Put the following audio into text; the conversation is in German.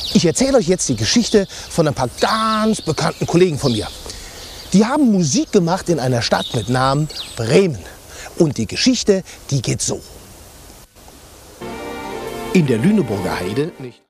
Ich erzähle euch jetzt die Geschichte von ein paar ganz bekannten Kollegen von mir. Die haben Musik gemacht in einer Stadt mit Namen Bremen. Und die Geschichte, die geht so. In der Lüneburger Heide, nicht